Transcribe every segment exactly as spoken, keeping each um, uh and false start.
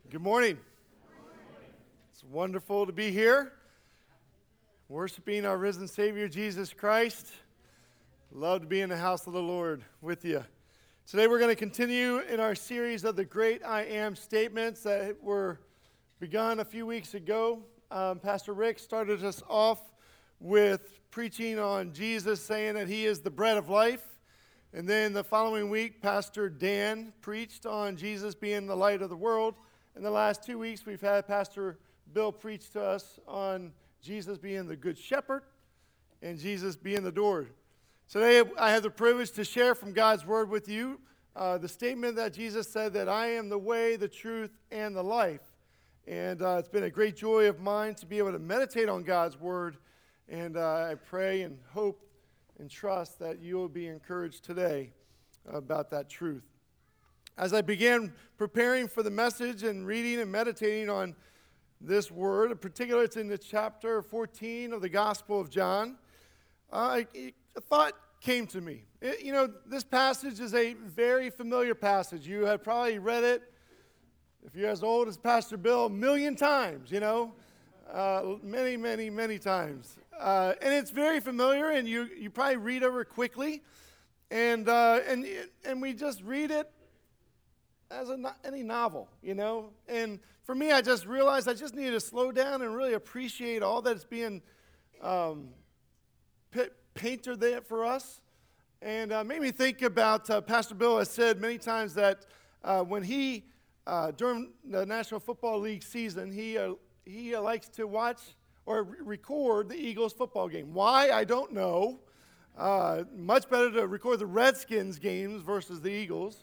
Good morning. It's wonderful to be here, worshiping our risen Savior, Jesus Christ. Love to be in the house of the Lord with you. Today we're going to continue in our series of the Great I Am statements that were begun a few weeks ago. Um, Pastor Rick started us off with preaching on Jesus, saying that he is the bread of life. And then the following week, Pastor Dan preached on Jesus being the light of the world. In the last two weeks, we've had Pastor Bill preach to us on Jesus being the good shepherd and Jesus being the door. Today, I have the privilege to share from God's word with you uh, the statement that Jesus said that I am the way, the truth, and the life. And uh, it's been a great joy of mine to be able to meditate on God's word. And uh, I pray and hope and trust that you will be encouraged today about that truth. As I began preparing for the message and reading and meditating on this word, in particular, it's in the chapter fourteen of the Gospel of John, uh, a thought came to me. It, you know, this passage is a very familiar passage. You have probably read it, if you're as old as Pastor Bill, a million times, you know, uh, many, many, many times. Uh, and it's very familiar, and you, you probably read over quickly, and, uh, and, and we just read it as a, any novel, you know. And for me, I just realized I just needed to slow down and really appreciate all that's being um, p- painted there for us. And uh, made me think about, uh, Pastor Bill has said many times that uh, when he, uh, during the National Football League season, he, uh, he uh, likes to watch or re- record the Eagles football game. Why? I don't know. Uh, much better to record the Redskins games versus the Eagles.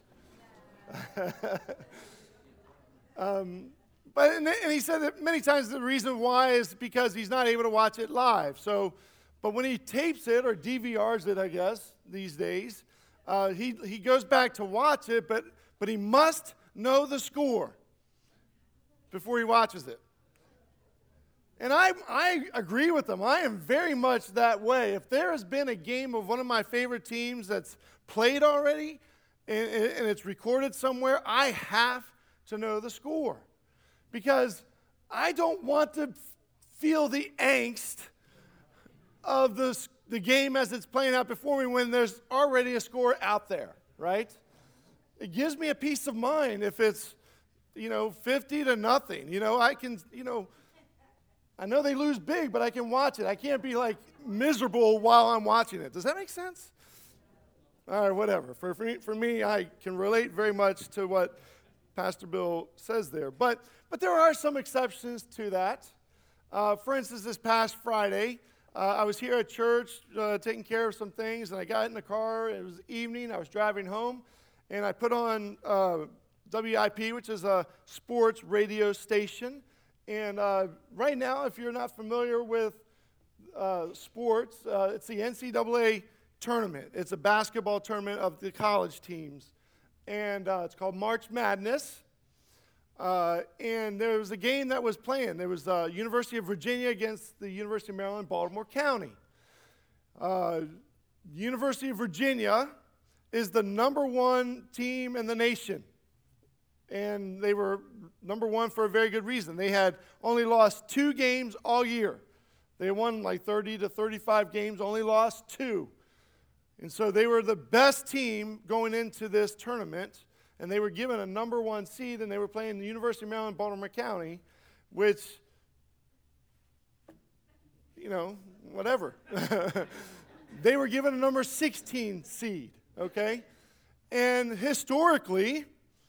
um, but and, and he said that many times the reason why is because he's not able to watch it live. So, but when he tapes it or D V Rs it, I guess these days, uh, he he goes back to watch it, but but he must know the score before he watches it. And I I agree with him. I am very much that way. If there has been a game of one of my favorite teams that's played already, And, and it's recorded somewhere, I have to know the score. Because I don't want to feel the angst of the, the game as it's playing out before me when there's already a score out there, right? It gives me a peace of mind if it's, you know, fifty to nothing. You know, I can, you know, I know they lose big, but I can watch it. I can't be, like, miserable while I'm watching it. Does that make sense? All right, whatever. For, for, me, for me, I can relate very much to what Pastor Bill says there. But, but there are some exceptions to that. Uh, for instance, this past Friday, uh, I was here at church uh, taking care of some things, and I got in the car. It was evening. I was driving home, and I put on uh, W I P, which is a sports radio station. And uh, right now, if you're not familiar with uh, sports, uh, it's the N C double A tournament. It's a basketball tournament of the college teams, and uh, it's called March Madness. Uh, and there was a game that was playing. There was uh, University of Virginia against the University of Maryland, Baltimore County. Uh, University of Virginia is the number one team in the nation, and they were number one for a very good reason. They had only lost two games all year. They won like thirty to thirty-five games, only lost two. And so they were the best team going into this tournament, and they were given a number one seed, and they were playing the University of Maryland, Baltimore County, which, you know, whatever. They were given a number sixteen seed, okay? And historically,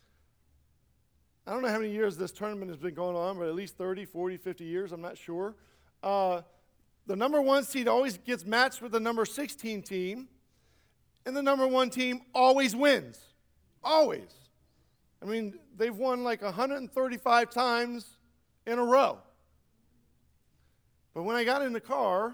I don't know how many years this tournament has been going on, but at least thirty, forty, fifty years, I'm not sure. Uh, the number one seed always gets matched with the number sixteen team. And the number one team always wins. Always. I mean, they've won like one hundred thirty-five times in a row. But when I got in the car,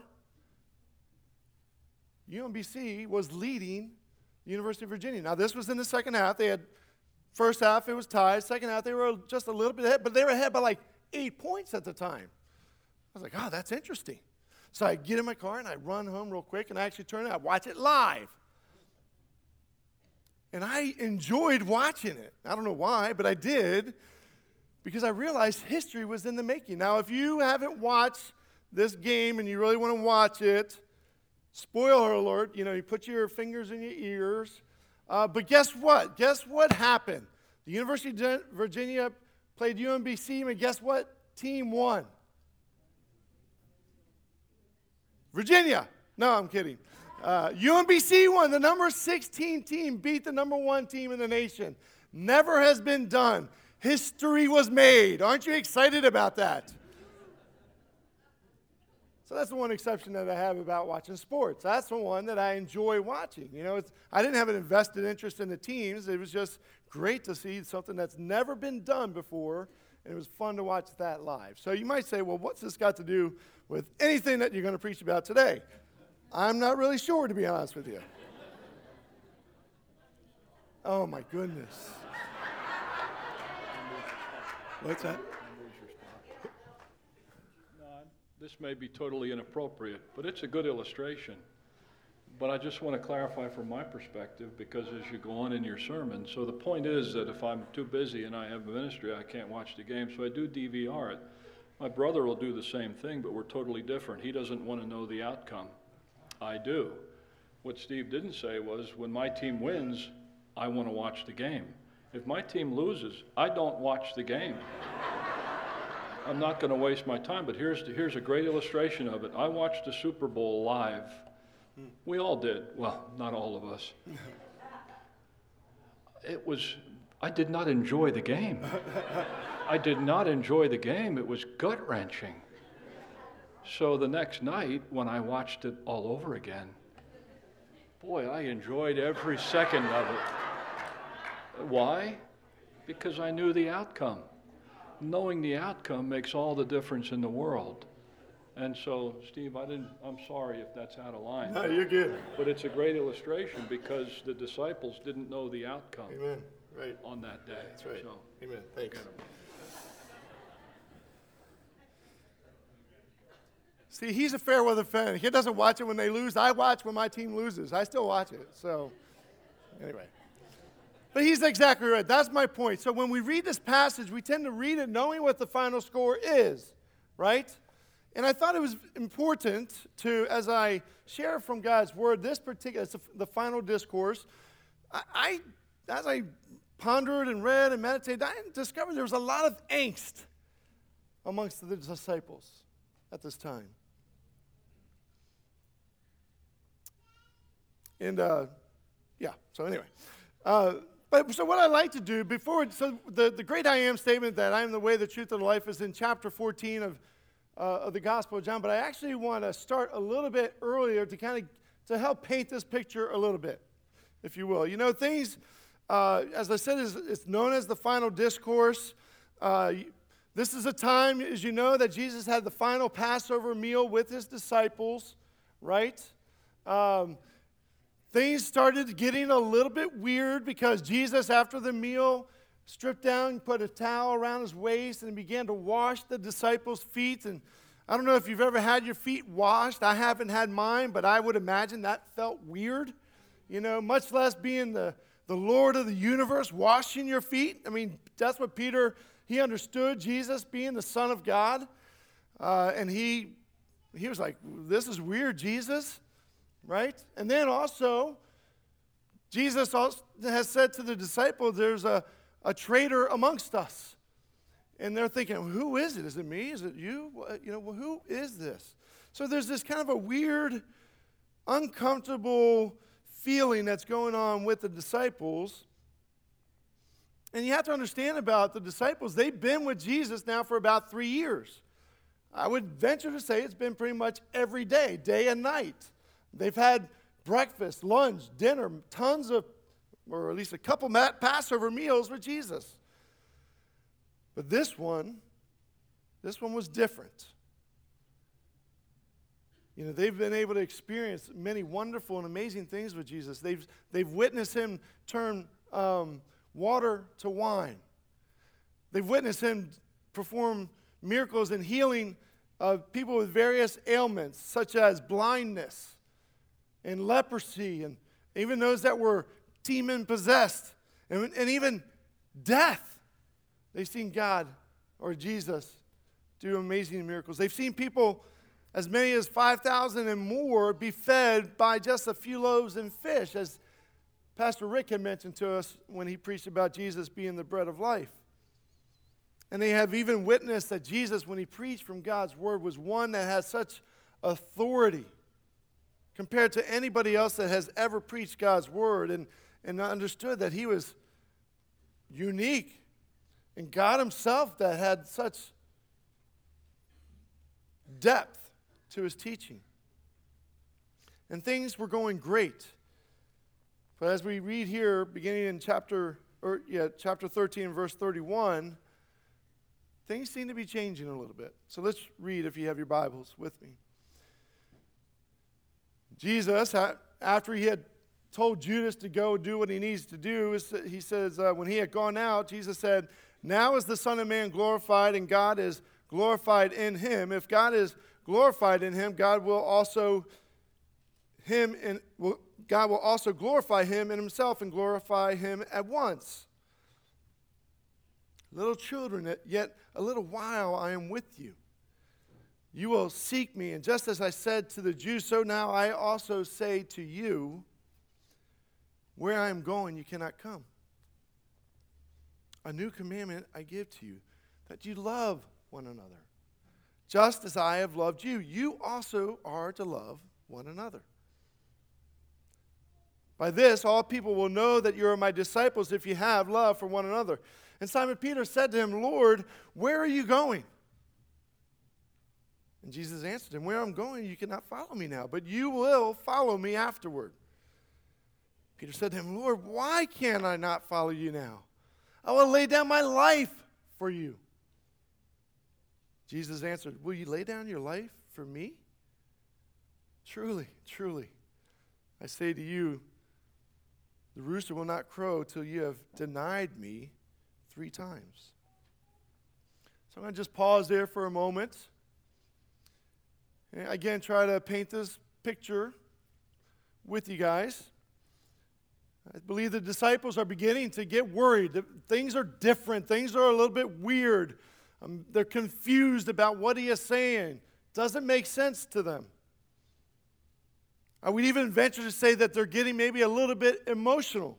U M B C was leading the University of Virginia. Now, this was in the second half. They had, first half, it was tied. Second half, they were just a little bit ahead, but they were ahead by like eight points at the time. I was like, oh, that's interesting. So I get in my car, and I run home real quick, and I actually turn it out, watch it live. And I enjoyed watching it. I don't know why, but I did. because I realized history was in the making. Now, if you haven't watched this game and you really want to watch it, spoiler alert, you know, you put your fingers in your ears. Uh, but guess what? Guess what happened? The University of Virginia played U M B C, and guess what team won? Virginia. No, I'm kidding. Uh, U M B C won. The number sixteen team beat the number one team in the nation. Never has been done. History was made. Aren't you excited about that? So that's the one exception that I have about watching sports. That's the one that I enjoy watching. You know, it's, I didn't have an invested interest in the teams. It was just great to see something that's never been done before, and it was fun to watch that live. So you might say, well, what's this got to do with anything that you're going to preach about today? I'm not really sure, to be honest with you. Oh, my goodness. What's that? This may be totally inappropriate, but it's a good illustration. But I just want to clarify from my perspective, because as you go on in your sermon, so the point is that if I'm too busy and I have a ministry, I can't watch the game, so I do D V R it. My brother will do the same thing, but we're totally different. He doesn't want to know the outcome. I do. What Steve didn't say was, when my team wins, I want to watch the game. If my team loses, I don't watch the game. I'm not going to waste my time, but here's, here's a great illustration of it. I watched the Super Bowl live. We all did. Well, not all of us. It was, I did not enjoy the game. I did not enjoy the game. It was gut-wrenching. So the next night, when I watched it all over again, boy, I enjoyed every second of it. Why? Because I knew the outcome. Knowing the outcome makes all the difference in the world. And so, Steve, I didn't, I'm sorry if that's out of line. No, you're good. But it's a great illustration because the disciples didn't know the outcome. Amen. Right. On that day. That's right. So, amen. Thanks. See, he's a fair weather fan. He doesn't watch it when they lose. I watch when my team loses. I still watch it. So, anyway. But he's exactly right. That's my point. So when we read this passage, we tend to read it knowing what the final score is, right? And I thought it was important to, as I share from God's word, this particular, it's the final discourse, I, I, as I pondered and read and meditated, I discovered there was a lot of angst amongst the disciples at this time. And, uh, yeah, so anyway. Uh, But, so what I like to do before, so the, the great I am statement that I am the way, the truth, and the life is in chapter fourteen of, uh, of the Gospel of John, but I actually want to start a little bit earlier to kind of, to help paint this picture a little bit, if you will. You know, things, uh, as I said, is it's known as the final discourse. Uh, this is a time, as you know, that Jesus had the final Passover meal with his disciples, right? Um, Things started getting a little bit weird because Jesus, after the meal, stripped down, put a towel around his waist, and began to wash the disciples' feet. And I don't know if you've ever had your feet washed. I haven't had mine, but I would imagine that felt weird, you know, much less being the, the Lord of the universe washing your feet. I mean, that's what Peter, he understood Jesus being the Son of God. Uh, and he, he was like, this is weird, Jesus. Right? And then also, Jesus also has said to the disciples, there's a, a traitor amongst us. And they're thinking, who is it? Is it me? Is it you? You know, well, who is this? So there's this kind of a weird, uncomfortable feeling that's going on with the disciples. And you have to understand about the disciples, they've been with Jesus now for about three years. I would venture to say it's been pretty much every day, day and night. They've had breakfast, lunch, dinner, tons of, or at least a couple Passover meals with Jesus. But this one, this one was different. You know, they've been able to experience many wonderful and amazing things with Jesus. They've, they've witnessed him turn um, water to wine. They've witnessed him perform miracles and healing of people with various ailments, such as blindness and leprosy, and even those that were demon-possessed, and, and even death. They've seen God or Jesus do amazing miracles. They've seen people, as many as five thousand and more, be fed by just a few loaves and fish, as Pastor Rick had mentioned to us when he preached about Jesus being the bread of life. And they have even witnessed that Jesus, when he preached from God's word, was one that has such authority compared to anybody else that has ever preached God's word, and, and understood that he was unique. And God himself that had such depth to his teaching. And things were going great. But as we read here, beginning in chapter, or yeah, chapter thirteen, verse thirty-one, things seem to be changing a little bit. So let's read, if you have your Bibles with me. Jesus, after he had told Judas to go do what he needs to do, he says, uh, when he had gone out, Jesus said, "Now is the Son of Man glorified, and God is glorified in him. If God is glorified in him, God will also him in will, God will also glorify him in himself and glorify him at once. Little children, yet a little while I am with you. You will seek me, and just as I said to the Jews, so now I also say to you, where I am going, you cannot come. A new commandment I give to you, that you love one another. Just as I have loved you, you also are to love one another. By this, all people will know that you are my disciples if you have love for one another." And Simon Peter said to him, "Lord, where are you going?" And Jesus answered him, "Where I'm going, you cannot follow me now, but you will follow me afterward." Peter said to him, "Lord, why can I not follow you now? I will lay down my life for you." Jesus answered, "Will you lay down your life for me? Truly, truly, I say to you, the rooster will not crow till you have denied me three times." So I'm going to just pause there for a moment. And again, try to paint this picture with you guys. I believe the disciples are beginning to get worried. Things are different. Things are a little bit weird. Um, they're confused about what he is saying. Doesn't make sense to them. I would even venture to say that they're getting maybe a little bit emotional.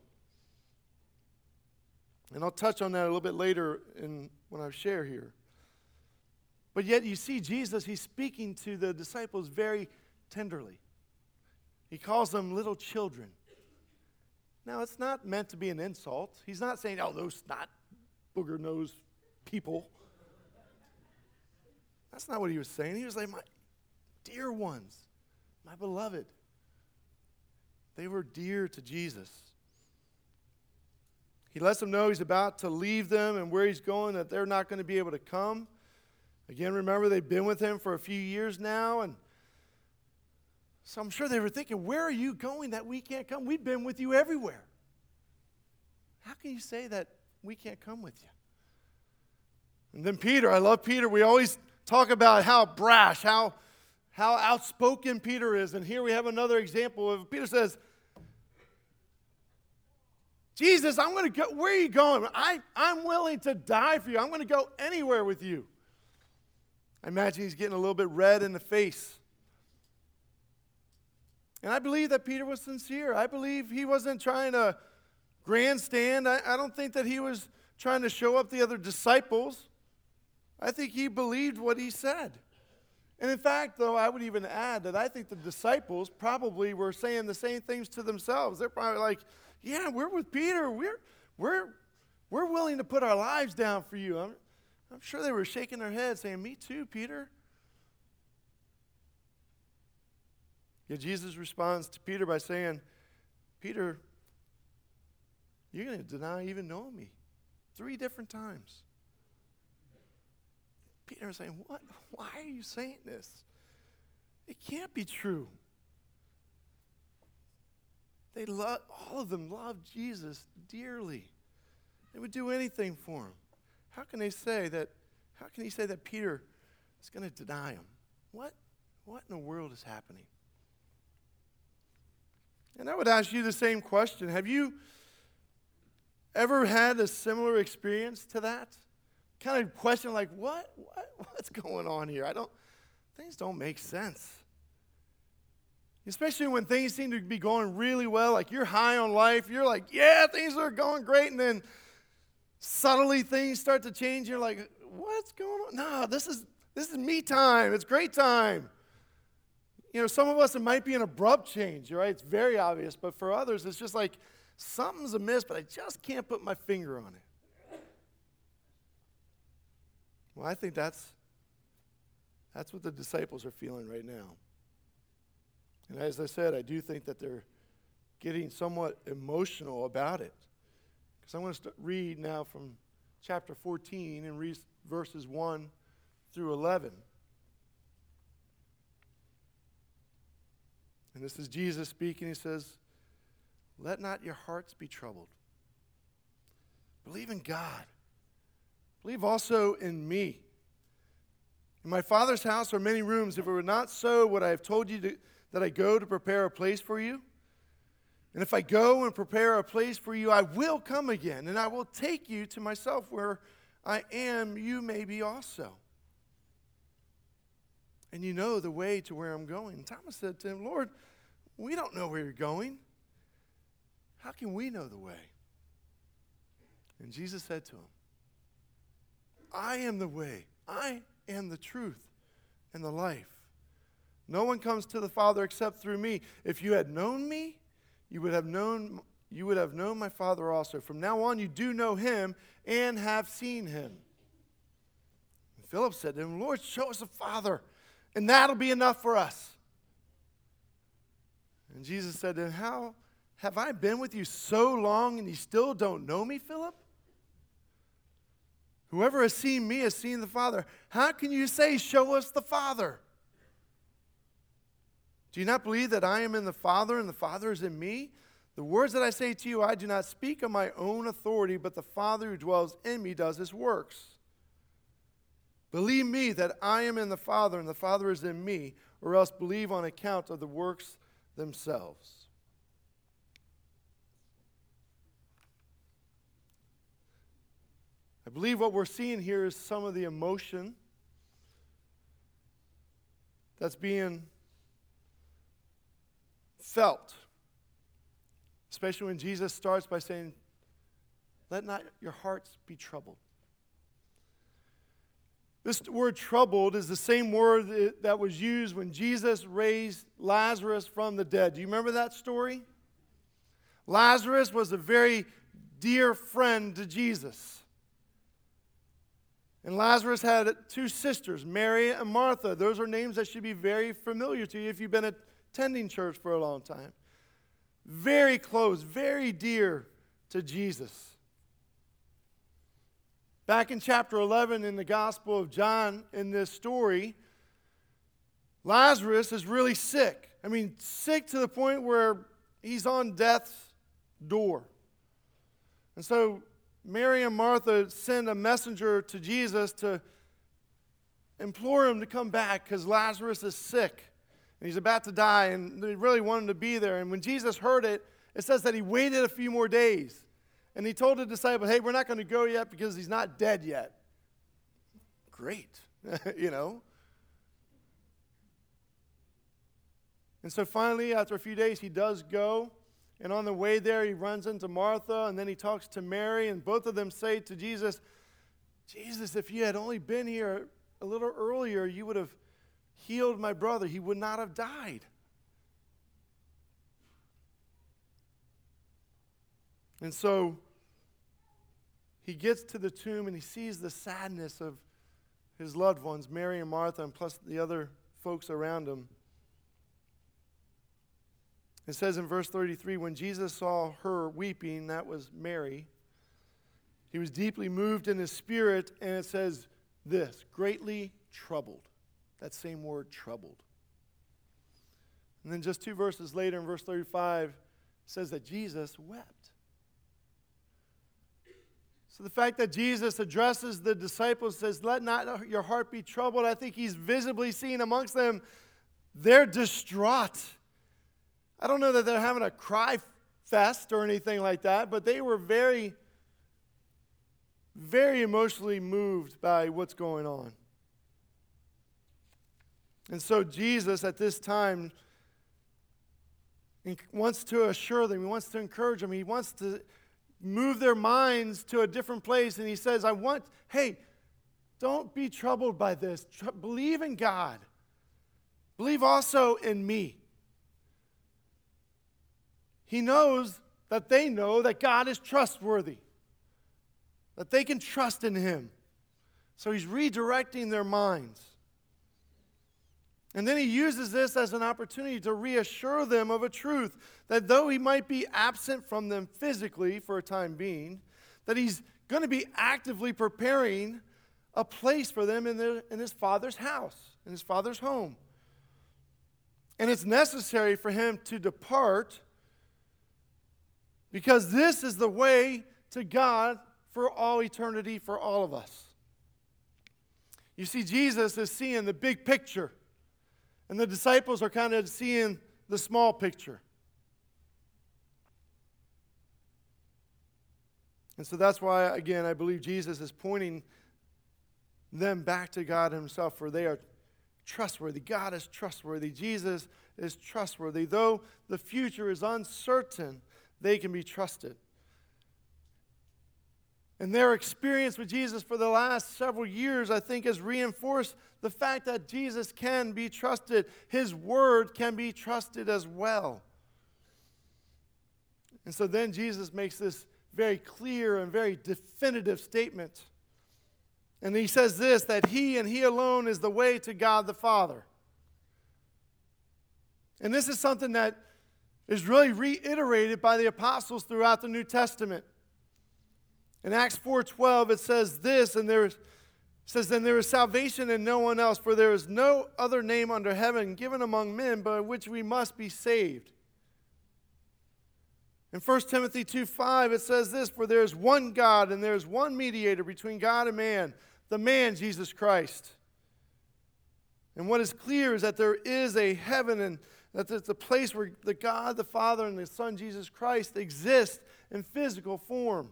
And I'll touch on that a little bit later in when I share here. But yet you see Jesus, he's speaking to the disciples very tenderly. He calls them little children. Now, it's not meant to be an insult. He's not saying, "Oh, those snot, booger-nosed people." That's not what he was saying. He was like, "My dear ones, my beloved." They were dear to Jesus. He lets them know he's about to leave them and where he's going, that they're not going to be able to come. Again, remember, they've been with him for a few years now, and so I'm sure they were thinking, "Where are you going that we can't come? We've been with you everywhere. How can you say that we can't come with you?" And then Peter, I love Peter. We always talk about how brash, how, how outspoken Peter is. And here we have another example of Peter says, "Jesus, I'm going to go. Where are you going? I, I'm willing to die for you. I'm going to go anywhere with you." I imagine he's getting a little bit red in the face. And I believe that Peter was sincere. I believe he wasn't trying to grandstand. I, I don't think that he was trying to show up the other disciples. I think he believed what he said. And in fact, though, I would even add that I think the disciples probably were saying the same things to themselves. They're probably like, "Yeah, we're with Peter. We're, we're, we're willing to put our lives down for you." I'm, I'm sure they were shaking their heads saying, "Me too, Peter." Yet Jesus responds to Peter by saying, "Peter, you're going to deny even knowing me three different times." Peter is saying, "What? Why are you saying this? It can't be true." They love, all of them loved Jesus dearly. They would do anything for him. How can they say that, how can he say that Peter is going to deny him? What, what in the world is happening? And I would ask you the same question. Have you ever had a similar experience to that? kind of questioning, like, what, what, what's going on here? I don't, things don't make sense. Especially when things seem to be going really well, like you're high on life, you're like, yeah, things are going great, and then subtly things start to change. You're like, what's going on? No, this is this is me time. It's great time. You know, some of us, it might be an abrupt change, right? It's very obvious, but for others, it's just like something's amiss, but I just can't put my finger on it. Well, I think that's that's what the disciples are feeling right now. And as I said, I do think that they're getting somewhat emotional about it. Because I want to read now from chapter fourteen and read verses one through eleven. And this is Jesus speaking. He says, "Let not your hearts be troubled. Believe in God. Believe also in me. In my Father's house are many rooms. If it were not so, would I have told you to, that I go to prepare a place for you? And if I go and prepare a place for you, I will come again, and I will take you to myself. Where I am, you may be also. And you know the way to where I'm going." And Thomas said to him, "Lord, we don't know where you're going. How can we know the way?" And Jesus said to him, "I am the way, I am the truth, and the life. No one comes to the Father except through me. If you had known me, you would have known you would have known my Father also. From now on you do know him and have seen him." And Philip said to him, "Lord, show us the Father, and that'll be enough for us." And Jesus said to him, "How have I been with you so long, and you still don't know me, Philip? Whoever has seen me has seen the Father. How can you say, 'Show us the Father'? Do you not believe that I am in the Father and the Father is in me? The words that I say to you, I do not speak on my own authority, but the Father who dwells in me does his works. Believe me that I am in the Father and the Father is in me, or else believe on account of the works themselves." I believe what we're seeing here is some of the emotion that's being felt, especially when Jesus starts by saying, "Let not your hearts be troubled." This word troubled is the same word that was used when Jesus raised Lazarus from the dead. Do you remember that story? Lazarus was a very dear friend to Jesus. And Lazarus had two sisters, Mary and Martha. Those are names that should be very familiar to you if you've been attending church for a long time. Very close, very dear to Jesus. Back in chapter eleven in the Gospel of John, in this story, Lazarus is really sick. I mean, sick to the point where he's on death's door. And so Mary and Martha send a messenger to Jesus to implore him to come back because Lazarus is sick and he's about to die, and they really want him to be there. And when Jesus heard it, it says that he waited a few more days. And he told the disciples, "Hey, we're not going to go yet because he's not dead yet." Great, you know. And so finally, after a few days, he does go. And on the way there, he runs into Martha, and then he talks to Mary, and both of them say to Jesus, "Jesus, if you had only been here a little earlier, you would have healed my brother. He would not have died." And so he gets to the tomb, and he sees the sadness of his loved ones, Mary and Martha, and plus the other folks around him. It says in verse thirty-three, when Jesus saw her weeping, that was Mary, he was deeply moved in his spirit, and it says this, greatly troubled. That same word, troubled. And then just two verses later, in verse thirty-five, it says that Jesus wept. So the fact that Jesus addresses the disciples, says, "Let not your heart be troubled," I think he's visibly seen amongst them, they're distraught. I don't know that they're having a cry fest or anything like that, but they were very very emotionally moved by what's going on. And so Jesus at this time wants to assure them, he wants to encourage them, he wants to move their minds to a different place. And he says, I want, hey, don't be troubled by this. Tr- believe in God. Believe also in me. He knows that they know that God is trustworthy, that they can trust in him. So he's redirecting their minds. And then he uses this as an opportunity to reassure them of a truth, that though he might be absent from them physically for a time being, that he's going to be actively preparing a place for them in, their, in his Father's house, in his Father's home. And it's necessary for him to depart because this is the way to God for all eternity, for all of us. You see, Jesus is seeing the big picture, and the disciples are kind of seeing the small picture. And so that's why, again, I believe Jesus is pointing them back to God himself, for they are trustworthy. God is trustworthy. Jesus is trustworthy. Though the future is uncertain, they can be trusted. And their experience with Jesus for the last several years, I think, has reinforced the fact that Jesus can be trusted. His word can be trusted as well. And so then Jesus makes this very clear and very definitive statement. And he says this, that he and he alone is the way to God the Father. And this is something that is really reiterated by the apostles throughout the New Testament. In Acts four twelve, it says this, and there is, says, then there is salvation in no one else, for there is no other name under heaven given among men by which we must be saved. In First Timothy two five, it says this, for there is one God, and there is one mediator between God and man, the man Jesus Christ. And what is clear is that there is a heaven, and that it's a place where the God, the Father, and the Son, Jesus Christ, exist in physical form.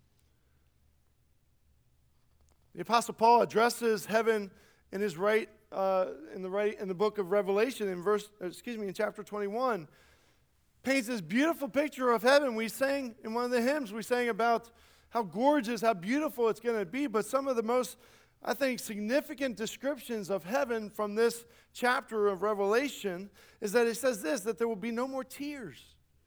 The Apostle Paul addresses heaven in his right uh, in the right in the book of Revelation in verse excuse me in chapter twenty-one, paints this beautiful picture of heaven. We sang in one of the hymns, we sang about how gorgeous, how beautiful it's going to be. But some of the most, I think, significant descriptions of heaven from this chapter of Revelation is that it says this, that there will be no more tears,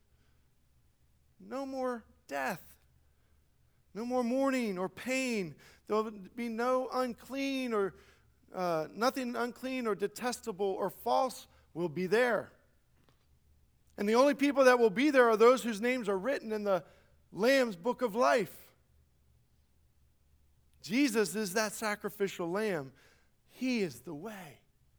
no more death, no more mourning or pain. There will be no unclean or uh, nothing unclean or detestable or false will be there. And the only people that will be there are those whose names are written in the Lamb's book of life. Jesus is that sacrificial lamb. He is the way.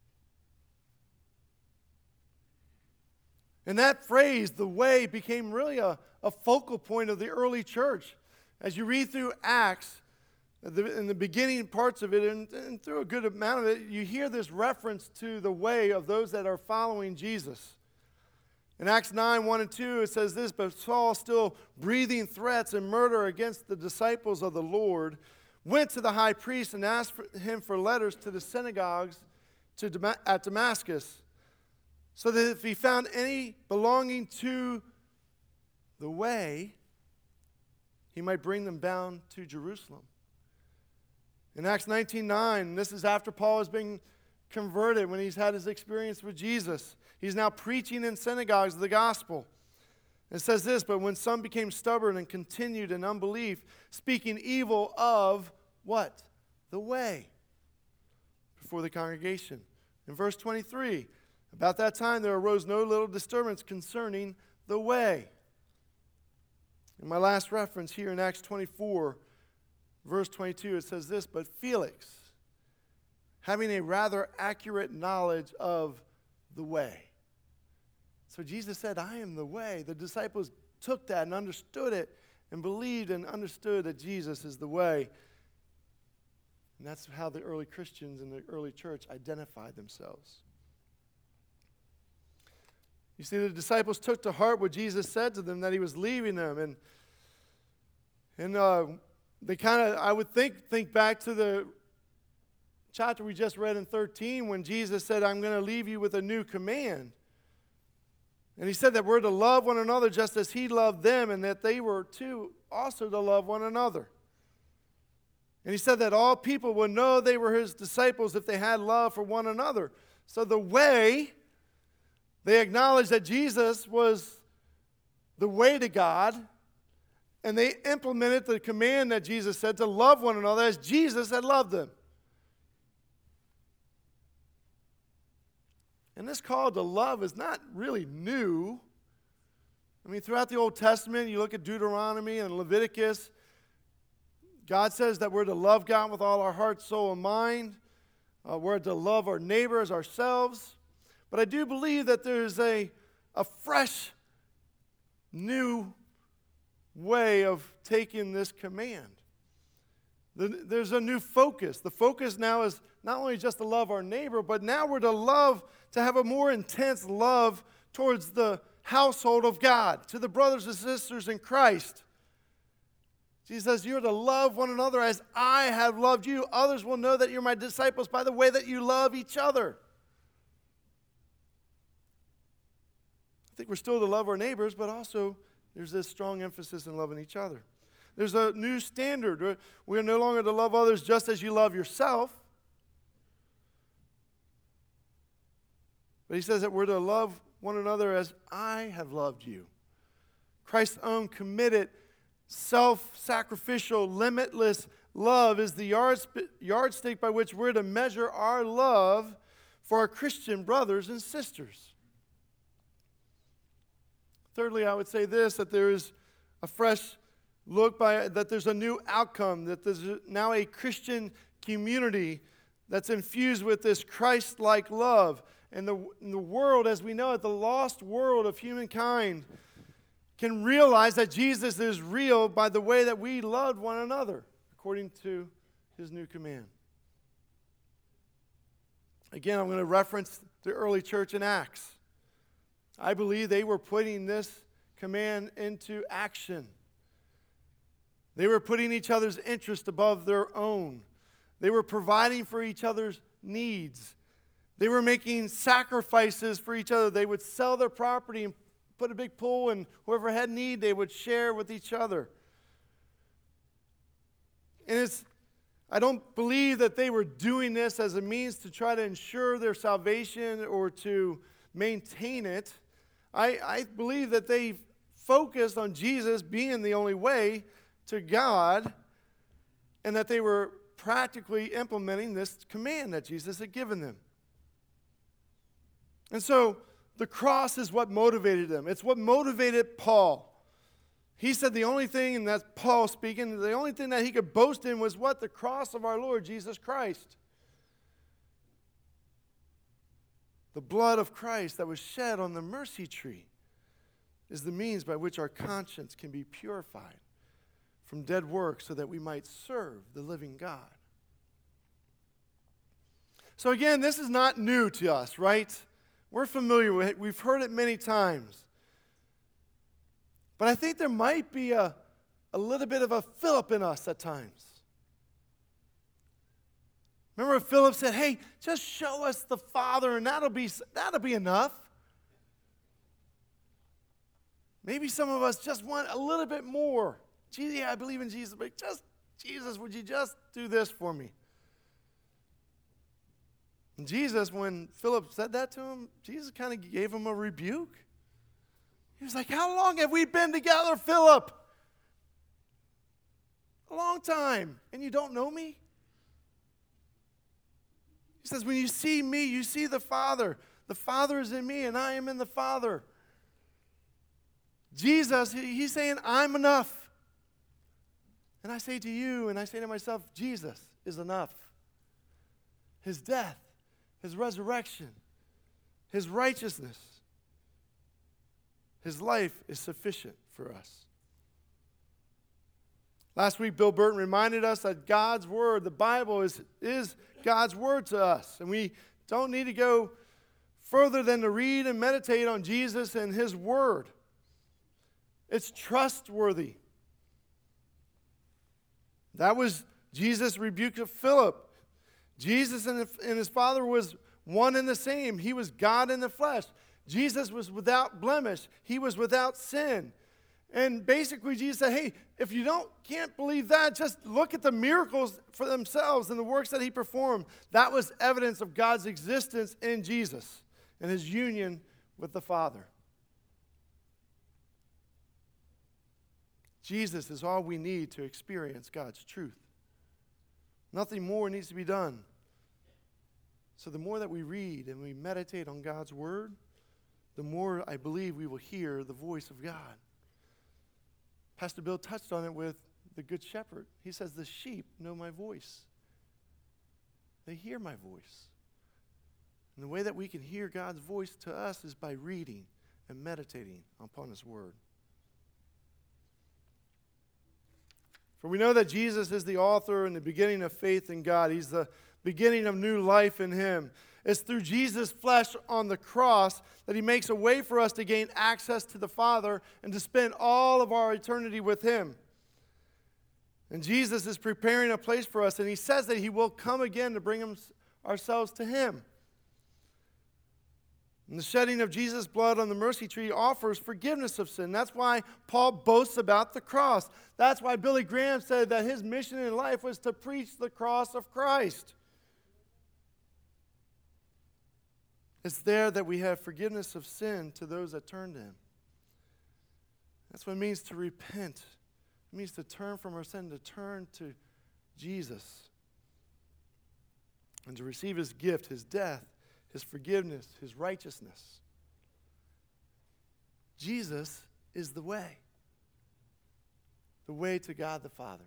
And that phrase, the way, became really a, a focal point of the early church. As you read through Acts, in the beginning parts of it, and, and through a good amount of it, you hear this reference to the way of those that are following Jesus. In Acts nine, one and two, it says this, but Saul, still breathing threats and murder against the disciples of the Lord, went to the high priest and asked for him for letters to the synagogues to Dam- at Damascus, so that if he found any belonging to the way, he might bring them bound to Jerusalem. In Acts nineteen nine, this is after Paul has been converted, when he's had his experience with Jesus. He's now preaching in synagogues the gospel. It says this, but when some became stubborn and continued in unbelief, speaking evil of what? The way before the congregation. In verse twenty-three, about that time there arose no little disturbance concerning the way. In my last reference here in Acts twenty-four, verse twenty-two, it says this, but Felix, having a rather accurate knowledge of the way. So Jesus said, I am the way. The disciples took that and understood it and believed and understood that Jesus is the way. And that's how the early Christians in the early church identified themselves. You see, the disciples took to heart what Jesus said to them, that he was leaving them. And, and uh, they kind of, I would think, think back to the chapter we just read in thirteen when Jesus said, I'm going to leave you with a new command. And he said that we're to love one another just as he loved them, and that they were too also to love one another. And he said that all people would know they were his disciples if they had love for one another. So the way, they acknowledged that Jesus was the way to God, and they implemented the command that Jesus said to love one another as Jesus had loved them. And this call to love is not really new. I mean, throughout the Old Testament, you look at Deuteronomy and Leviticus, God says that we're to love God with all our heart, soul, and mind. Uh, we're to love our neighbor as ourselves. But I do believe that there's a, a fresh, new way of taking this command. The, there's a new focus. The focus now is not only just to love our neighbor, but now we're to love, to have a more intense love towards the household of God, to the brothers and sisters in Christ. Jesus says, you're to love one another as I have loved you. Others will know that you're my disciples by the way that you love each other. I think we're still to love our neighbors, but also there's this strong emphasis in loving each other. There's a new standard. We're no longer to love others just as you love yourself. But he says that we're to love one another as I have loved you. Christ's own committed, self-sacrificial, limitless love is the yardstick by which we're to measure our love for our Christian brothers and sisters. Thirdly, I would say this, that there is a fresh look by, that there's a new outcome, that there's now a Christian community that's infused with this Christ-like love. And the, in the world, as we know it, the lost world of humankind can realize that Jesus is real by the way that we loved one another, according to his new command. Again, I'm going to reference the early church in Acts. I believe they were putting this command into action. They were putting each other's interest above their own. They were providing for each other's needs. They were making sacrifices for each other. They would sell their property and put a big pool, and whoever had need, they would share with each other. And it's, I don't believe that they were doing this as a means to try to ensure their salvation or to maintain it. I, I believe that they focused on Jesus being the only way to God, and that they were practically implementing this command that Jesus had given them. And so the cross is what motivated them. It's what motivated Paul. He said the only thing, and that's Paul speaking, the only thing that he could boast in was what? The cross of our Lord Jesus Christ. The blood of Christ that was shed on the mercy tree is the means by which our conscience can be purified from dead works so that we might serve the living God. So again, this is not new to us, right? We're familiar with it. We've heard it many times. But I think there might be a, a little bit of a Philip in us at times. Remember Philip said, hey, just show us the Father and that'll be, that'll be enough. Maybe some of us just want a little bit more. Jesus, yeah, I believe in Jesus, but just, Jesus, would you just do this for me? And Jesus, when Philip said that to him, Jesus kind of gave him a rebuke. He was like, how long have we been together, Philip? A long time, and you don't know me? He says, when you see me, you see the Father. The Father is in me, and I am in the Father. Jesus, he's saying, I'm enough. And I say to you, and I say to myself, Jesus is enough. His death, his resurrection, his righteousness, his life is sufficient for us. Last week, Bill Burton reminded us that God's Word, the Bible, is, is God's Word to us. And we don't need to go further than to read and meditate on Jesus and his Word. It's trustworthy. That was Jesus' rebuke of Philip. Jesus and his Father was one and the same. He was God in the flesh. Jesus was without blemish. He was without sin. And basically Jesus said, hey, if you don't can't believe that, just look at the miracles for themselves and the works that he performed. That was evidence of God's existence in Jesus and his union with the Father. Jesus is all we need to experience God's truth. Nothing more needs to be done. So the more that we read and we meditate on God's word, the more I believe we will hear the voice of God. Pastor Bill touched on it with the Good Shepherd. He says, the sheep know my voice. They hear my voice. And the way that we can hear God's voice to us is by reading and meditating upon his word. For we know that Jesus is the author and the beginning of faith in God. He's the beginning of new life in him. It's through Jesus' flesh on the cross that he makes a way for us to gain access to the Father and to spend all of our eternity with him. And Jesus is preparing a place for us, and he says that he will come again to bring us, ourselves to him. And the shedding of Jesus' blood on the mercy tree offers forgiveness of sin. That's why Paul boasts about the cross. That's why Billy Graham said that his mission in life was to preach the cross of Christ. It's there that we have forgiveness of sin to those that turn to him. That's what it means to repent. It means to turn from our sin, to turn to Jesus, and to receive his gift, his death, his forgiveness, his righteousness. Jesus is the way. The way to God the Father.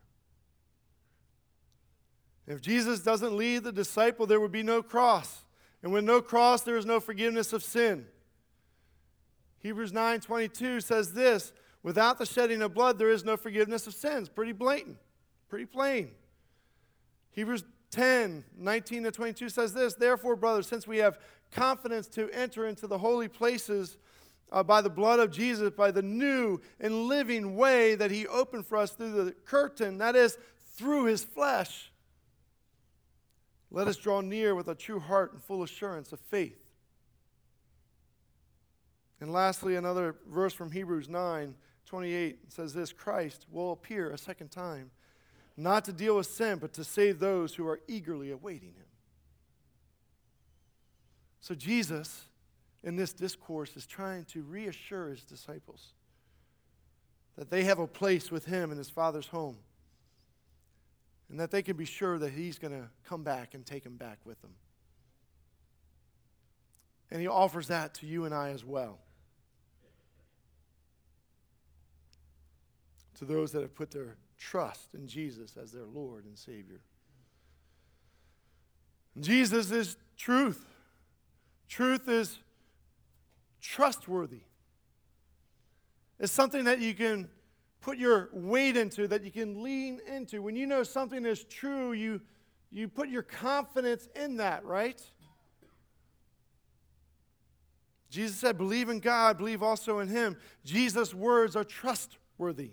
If Jesus doesn't lead the disciple, there would be no cross. And with no cross, there is no forgiveness of sin. Hebrews nine twenty-two says this, without the shedding of blood, there is no forgiveness of sins. Pretty blatant, pretty plain. Hebrews ten nineteen to twenty-two says this, therefore, brothers, since we have confidence to enter into the holy places uh, by the blood of Jesus, by the new and living way that he opened for us through the curtain, that is, through his flesh, let us draw near with a true heart and full assurance of faith. And lastly, another verse from Hebrews nine twenty-eight says this, Christ will appear a second time, not to deal with sin, but to save those who are eagerly awaiting him. So Jesus, in this discourse, is trying to reassure his disciples that they have a place with him in his Father's home, and that they can be sure that he's going to come back and take them back with him. And he offers that to you and I as well. To those that have put their trust in Jesus as their Lord and Savior. Jesus is truth. Truth is trustworthy. It's something that you can put your weight into, that you can lean into. When you know something is true, you, you put your confidence in that, right? Jesus said, believe in God, believe also in him. Jesus' words are trustworthy.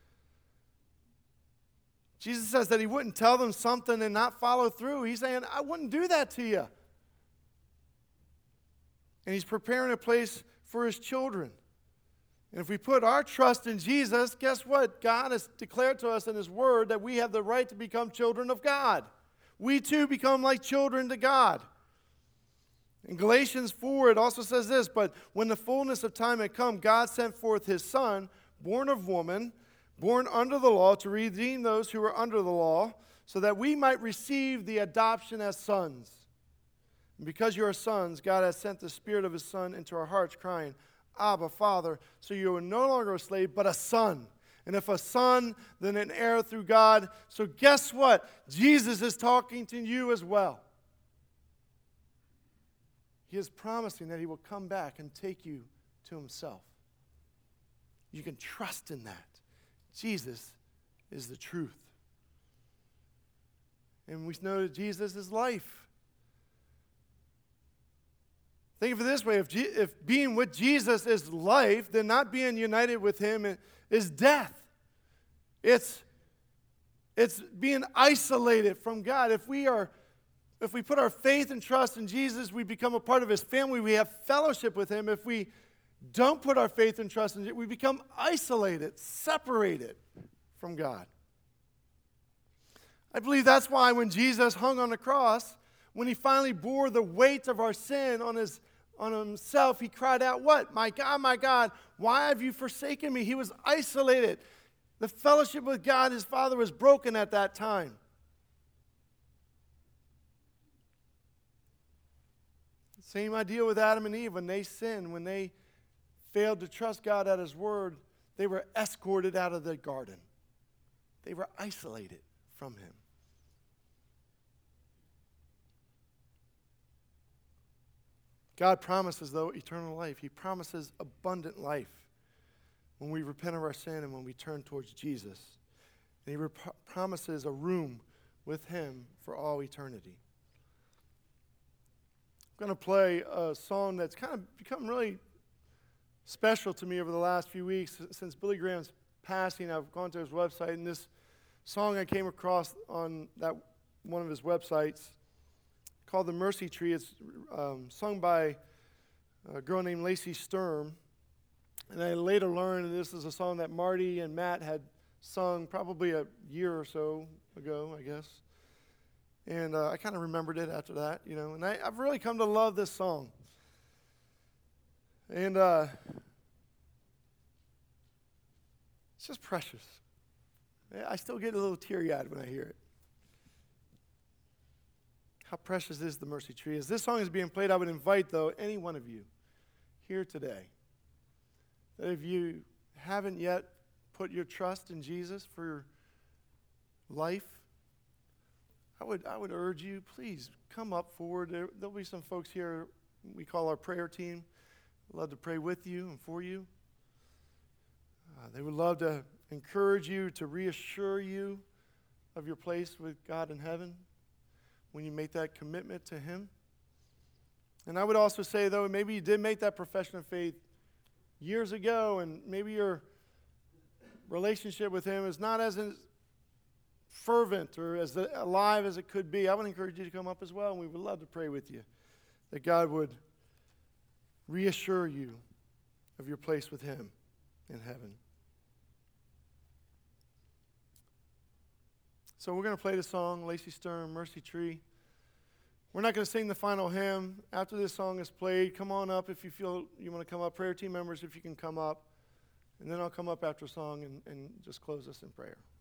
Jesus says that he wouldn't tell them something and not follow through. He's saying, I wouldn't do that to you. And he's preparing a place for his children. And if we put our trust in Jesus, guess what? God has declared to us in his word that we have the right to become children of God. We too become like children to God. In Galatians four, it also says this, but when the fullness of time had come, God sent forth his Son, born of woman, born under the law, to redeem those who were under the law, so that we might receive the adoption as sons. And because you are sons, God has sent the Spirit of his Son into our hearts, crying, Abba, Father, so you are no longer a slave, but a son. And if a son, then an heir through God. So guess what? Jesus is talking to you as well. He is promising that he will come back and take you to himself. You can trust in that. Jesus is the truth. And we know that Jesus is life. Think of it this way, if, G- if being with Jesus is life, then not being united with him is death. It's, It's being isolated from God. If we are, if we put our faith and trust in Jesus, we become a part of his family. We have fellowship with him. If we don't put our faith and trust in it, we become isolated, separated from God. I believe that's why when Jesus hung on the cross, when he finally bore the weight of our sin on his on himself, he cried out, what? My God, my God, why have you forsaken me? He was isolated. The fellowship with God, his Father, was broken at that time. Same idea with Adam and Eve. When they sinned, when they failed to trust God at his word, they were escorted out of the garden. They were isolated from him. God promises, though, eternal life. He promises abundant life when we repent of our sin and when we turn towards Jesus. And he rep- promises a room with him for all eternity. I'm going to play a song that's kind of become really special to me over the last few weeks. Since Billy Graham's passing, I've gone to his website, and this song I came across on that one of his websites called The Mercy Tree. It's um, sung by a girl named Lacey Sturm. And I later learned that this is a song that Marty and Matt had sung probably a year or so ago, I guess. And uh, I kind of remembered it after that, you know. And I, I've really come to love this song. And uh, it's just precious. I still get a little teary-eyed when I hear it. How precious is the mercy tree. As this song is being played, I would invite, though, any one of you here today, that if you haven't yet put your trust in Jesus for your life, I would I would urge you, please come up forward. There, there'll be some folks here we call our prayer team. I'd love to pray with you and for you. Uh, they would love to encourage you, to reassure you of your place with God in heaven when you make that commitment to him. And I would also say, though, maybe you did make that profession of faith years ago, and maybe your relationship with him is not as fervent or as alive as it could be. I would encourage you to come up as well, and we would love to pray with you, that God would reassure you of your place with him in heaven. So we're going to play the song, Lacey Sturm, Mercy Tree. We're not going to sing the final hymn. After this song is played, come on up if you feel you want to come up. Prayer team members, if you can come up. And then I'll come up after a song and, and just close us in prayer.